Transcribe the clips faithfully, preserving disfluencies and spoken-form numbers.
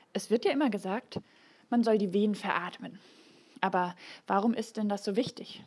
Es wird ja immer gesagt, man soll die Wehen veratmen. Aber warum ist denn das so wichtig?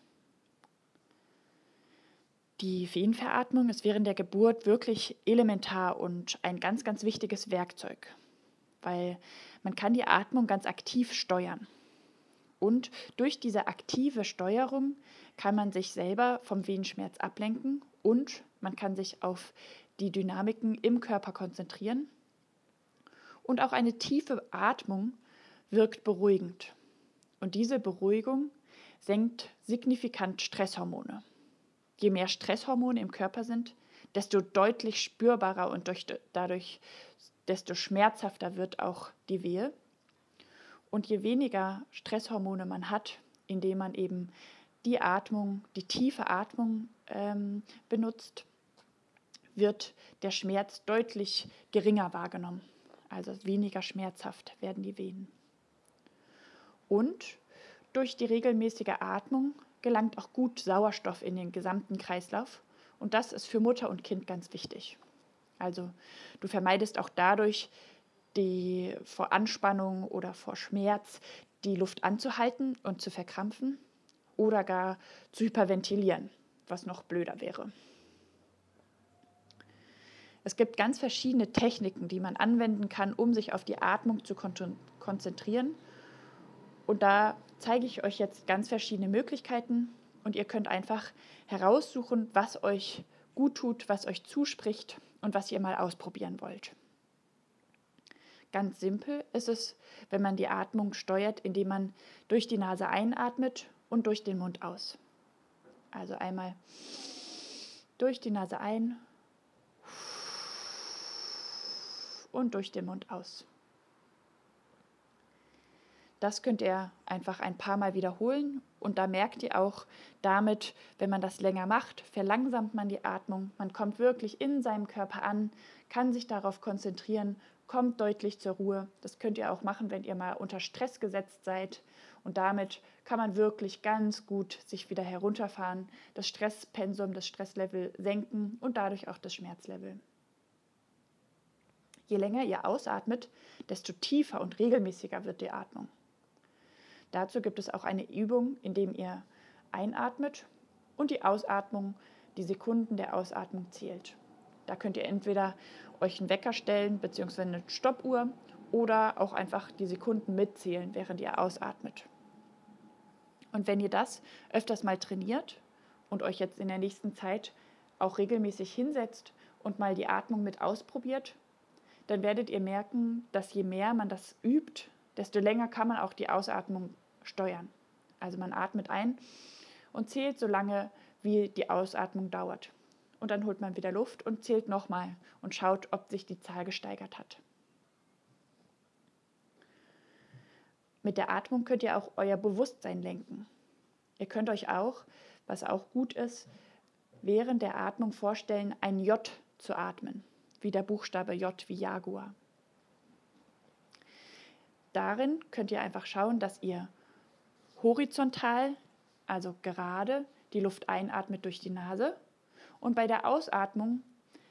Die Venenveratmung ist während der Geburt wirklich elementar und ein ganz, ganz wichtiges Werkzeug, weil man kann die Atmung ganz aktiv steuern. Und durch diese aktive Steuerung kann man sich selber vom Venenschmerz ablenken und man kann sich auf die Dynamiken im Körper konzentrieren. Und auch eine tiefe Atmung wirkt beruhigend. Und diese Beruhigung senkt signifikant Stresshormone. Je mehr Stresshormone im Körper sind, desto deutlich spürbarer und durch, dadurch desto schmerzhafter wird auch die Wehe. Und je weniger Stresshormone man hat, indem man eben die Atmung, die tiefe Atmung ähm, benutzt, wird der Schmerz deutlich geringer wahrgenommen. Also weniger schmerzhaft werden die Wehen. Und durch die regelmäßige Atmung gelangt auch gut Sauerstoff in den gesamten Kreislauf. Und das ist für Mutter und Kind ganz wichtig. Also du vermeidest auch dadurch, die vor Anspannung oder vor Schmerz die Luft anzuhalten und zu verkrampfen oder gar zu hyperventilieren, was noch blöder wäre. Es gibt ganz verschiedene Techniken, die man anwenden kann, um sich auf die Atmung zu kon- konzentrieren. Und da zeige ich euch jetzt ganz verschiedene Möglichkeiten und ihr könnt einfach heraussuchen, was euch gut tut, was euch zuspricht und was ihr mal ausprobieren wollt. Ganz simpel ist es, wenn man die Atmung steuert, indem man durch die Nase einatmet und durch den Mund aus. Also einmal durch die Nase ein und durch den Mund aus. Das könnt ihr einfach ein paar Mal wiederholen und da merkt ihr auch damit, wenn man das länger macht, verlangsamt man die Atmung, man kommt wirklich in seinem Körper an, kann sich darauf konzentrieren, kommt deutlich zur Ruhe. Das könnt ihr auch machen, wenn ihr mal unter Stress gesetzt seid und damit kann man wirklich ganz gut sich wieder herunterfahren, das Stresspensum, das Stresslevel senken und dadurch auch das Schmerzlevel. Je länger ihr ausatmet, desto tiefer und regelmäßiger wird die Atmung. Dazu gibt es auch eine Übung, indem ihr einatmet und die Ausatmung, die Sekunden der Ausatmung zählt. Da könnt ihr entweder euch einen Wecker stellen bzw. eine Stoppuhr oder auch einfach die Sekunden mitzählen, während ihr ausatmet. Und wenn ihr das öfters mal trainiert und euch jetzt in der nächsten Zeit auch regelmäßig hinsetzt und mal die Atmung mit ausprobiert, dann werdet ihr merken, dass je mehr man das übt, desto länger kann man auch die Ausatmung steuern. Also man atmet ein und zählt so lange, wie die Ausatmung dauert. Und dann holt man wieder Luft und zählt nochmal und schaut, ob sich die Zahl gesteigert hat. Mit der Atmung könnt ihr auch euer Bewusstsein lenken. Ihr könnt euch auch, was auch gut ist, während der Atmung vorstellen, ein J zu atmen, wie der Buchstabe J wie Jaguar. Darin könnt ihr einfach schauen, dass ihr horizontal, also gerade, die Luft einatmet durch die Nase und bei der Ausatmung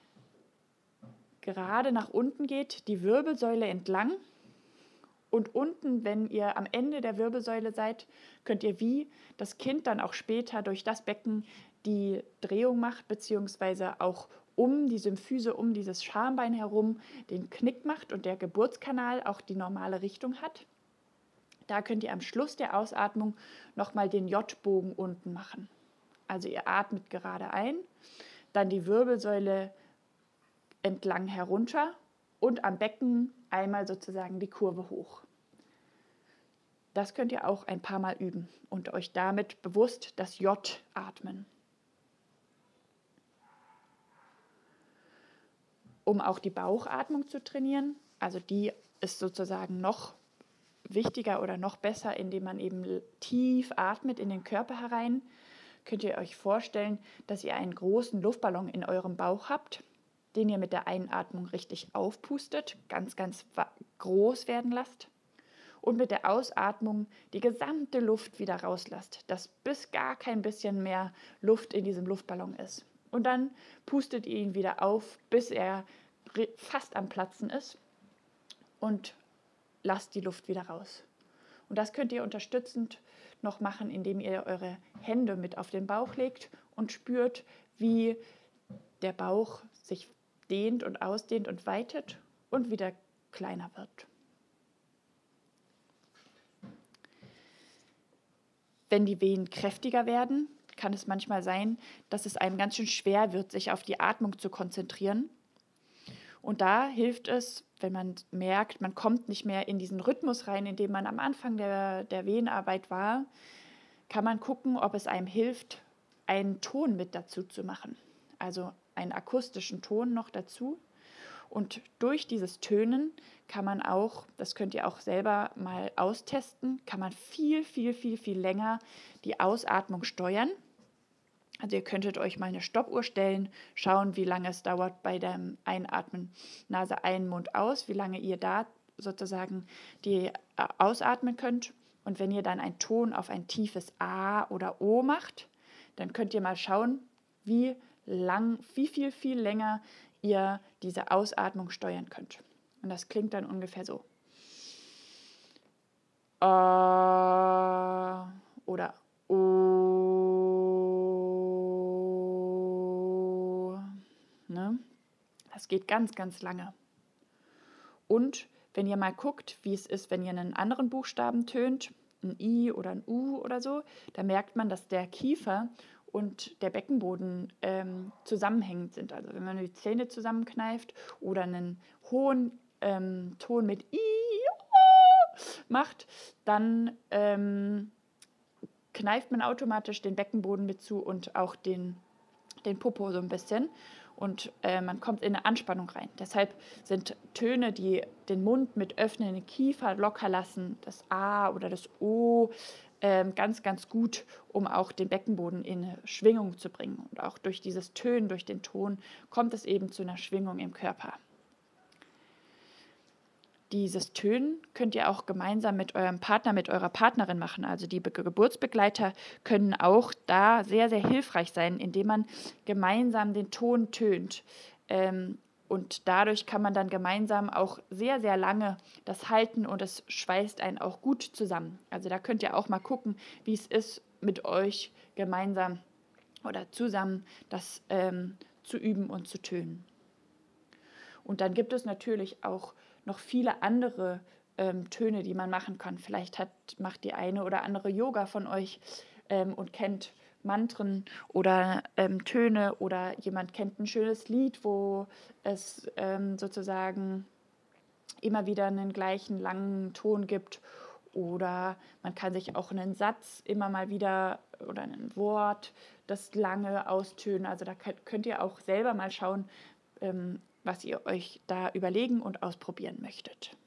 gerade nach unten geht, die Wirbelsäule entlang und unten, wenn ihr am Ende der Wirbelsäule seid, könnt ihr wie das Kind dann auch später durch das Becken die Drehung macht, beziehungsweise auch um die Symphyse, um dieses Schambein herum den Knick macht und der Geburtskanal auch die normale Richtung hat. Da könnt ihr am Schluss der Ausatmung nochmal den J-Bogen unten machen. Also ihr atmet gerade ein, dann die Wirbelsäule entlang herunter und am Becken einmal sozusagen die Kurve hoch. Das könnt ihr auch ein paar Mal üben und euch damit bewusst das J atmen. Um auch die Bauchatmung zu trainieren, also die ist sozusagen noch wichtiger oder noch besser, indem man eben tief atmet in den Körper herein, könnt ihr euch vorstellen, dass ihr einen großen Luftballon in eurem Bauch habt, den ihr mit der Einatmung richtig aufpustet, ganz, ganz groß werden lasst und mit der Ausatmung die gesamte Luft wieder rauslasst, dass bis gar kein bisschen mehr Luft in diesem Luftballon ist. Und dann pustet ihr ihn wieder auf, bis er fast am Platzen ist und lasst die Luft wieder raus. Und das könnt ihr unterstützend noch machen, indem ihr eure Hände mit auf den Bauch legt und spürt, wie der Bauch sich dehnt und ausdehnt und weitet und wieder kleiner wird. Wenn die Wehen kräftiger werden, kann es manchmal sein, dass es einem ganz schön schwer wird, sich auf die Atmung zu konzentrieren. Und da hilft es, wenn man merkt, man kommt nicht mehr in diesen Rhythmus rein, in dem man am Anfang der, der Wehenarbeit war, kann man gucken, ob es einem hilft, einen Ton mit dazu zu machen. Also einen akustischen Ton noch dazu. Und durch dieses Tönen kann man auch, das könnt ihr auch selber mal austesten, kann man viel, viel, viel, viel länger die Ausatmung steuern. Also ihr könntet euch mal eine Stoppuhr stellen, schauen, wie lange es dauert bei dem Einatmen, Nase ein, Mund aus, wie lange ihr da sozusagen die äh, ausatmen könnt. Und wenn ihr dann einen Ton auf ein tiefes A oder O macht, dann könnt ihr mal schauen, wie lang, wie viel, viel länger ihr diese Ausatmung steuern könnt. Und das klingt dann ungefähr so. Äh, oder O. Ne? Das geht ganz, ganz lange. Und wenn ihr mal guckt, wie es ist, wenn ihr einen anderen Buchstaben tönt, ein I oder ein U oder so, da merkt man, dass der Kiefer und der Beckenboden ähm, zusammenhängend sind. Also wenn man die Zähne zusammenkneift oder einen hohen ähm, Ton mit I macht, dann ähm, kneift man automatisch den Beckenboden mit zu und auch den, den Popo so ein bisschen. Und äh, man kommt in eine Anspannung rein. Deshalb sind Töne, die den Mund mit öffnen, den Kiefer locker lassen, das A oder das O, äh, ganz, ganz gut, um auch den Beckenboden in Schwingung zu bringen. Und auch durch dieses Tönen, durch den Ton, kommt es eben zu einer Schwingung im Körper. Dieses Tönen könnt ihr auch gemeinsam mit eurem Partner, mit eurer Partnerin machen. Also die Be- Geburtsbegleiter können auch da sehr, sehr hilfreich sein, indem man gemeinsam den Ton tönt. Ähm, und dadurch kann man dann gemeinsam auch sehr, sehr lange das halten und es schweißt einen auch gut zusammen. Also da könnt ihr auch mal gucken, wie es ist, mit euch gemeinsam oder zusammen das ähm, zu üben und zu tönen. Und dann gibt es natürlich auch noch viele andere ähm, Töne, die man machen kann. Vielleicht hat, macht die eine oder andere Yoga von euch ähm, und kennt Mantren oder ähm, Töne oder jemand kennt ein schönes Lied, wo es ähm, sozusagen immer wieder einen gleichen langen Ton gibt. Oder man kann sich auch einen Satz immer mal wieder oder ein Wort, das lange austönen. Also da könnt ihr auch selber mal schauen, ähm, was ihr euch da überlegen und ausprobieren möchtet.